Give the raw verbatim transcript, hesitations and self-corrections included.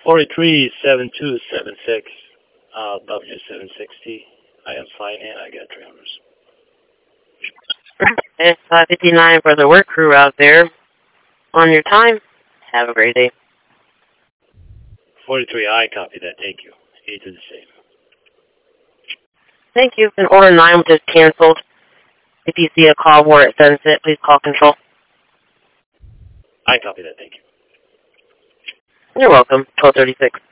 forty-three seven two seven six, uh, W seven sixty. I am fine and I got trailers. It's five fifty-nine for the work crew out there. On your time, have a great day. forty-three, I copy that. Thank you. eight to the same. Thank you. And order nine was just canceled. If you see a call where it sends it, please call control. I copy that. Thank you. You're welcome. twelve thirty-six.